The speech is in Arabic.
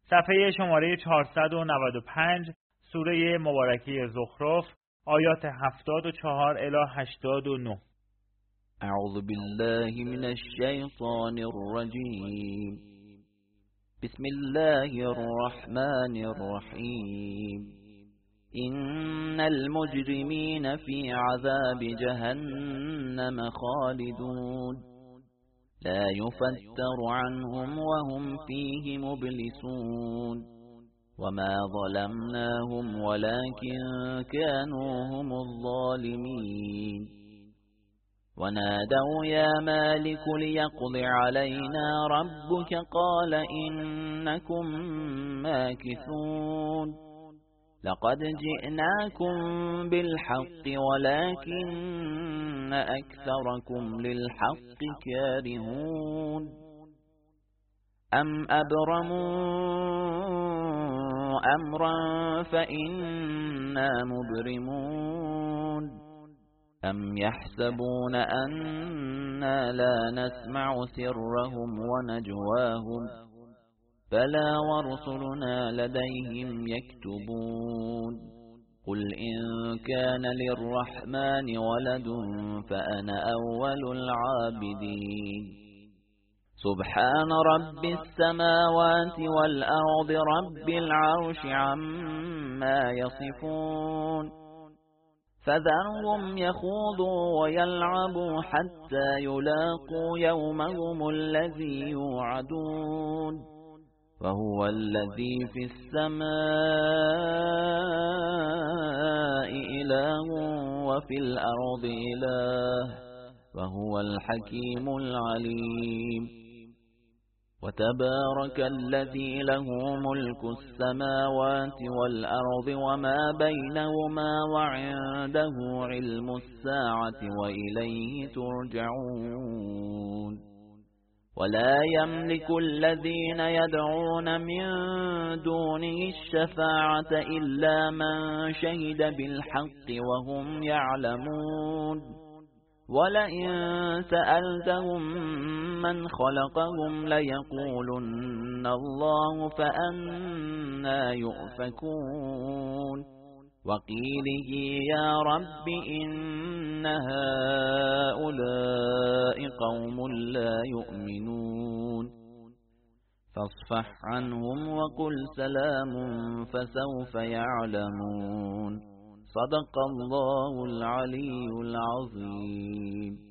صفحه شماره 495 سوره مبارکه زخرف آیات 74 الی 89. اعوذ بالله من الشیطان الرجیم. بسم الله الرحمن الرحیم. إن المجرمين في عذاب جهنم خالدون لا يفتر عنهم وهم فيه مبلسون وما ظلمناهم ولكن كانوا هم الظالمين ونادوا يا مالك ليقض علينا ربك قال إنكم ماكثون لقد جئناكم بالحق ولكن أكثركم للحق كارهون أم أبرموا أمرا فإنا مبرمون أم يحسبون أنا لا نسمع سرهم ونجواهم بلى ورسلنا لديهم يكتبون قل إن كان للرحمن ولد فأنا أول العابدين سبحان رب السماوات والأرض رب العرش عما يصفون فذرهم يخوضوا ويلعبوا حتى يلاقوا يومهم الذي يوعدون وهو الذي في السماء إله وفي الأرض إله وهو الحكيم العليم وتبارك الذي له ملك السماوات والأرض وما بينهما وعنده علم الساعة وإليه ترجعون ولا يملك الذين يدعون من دونه الشفاعة إلا من شهد بالحق وهم يعلمون ولئن سألتهم من خلقهم ليقولن الله فأنى يؤفكون وقيله يا رب إن هؤلاء قوم لا يؤمنون فاصفح عنهم وقل سلام فسوف يعلمون صدق الله العلي العظيم.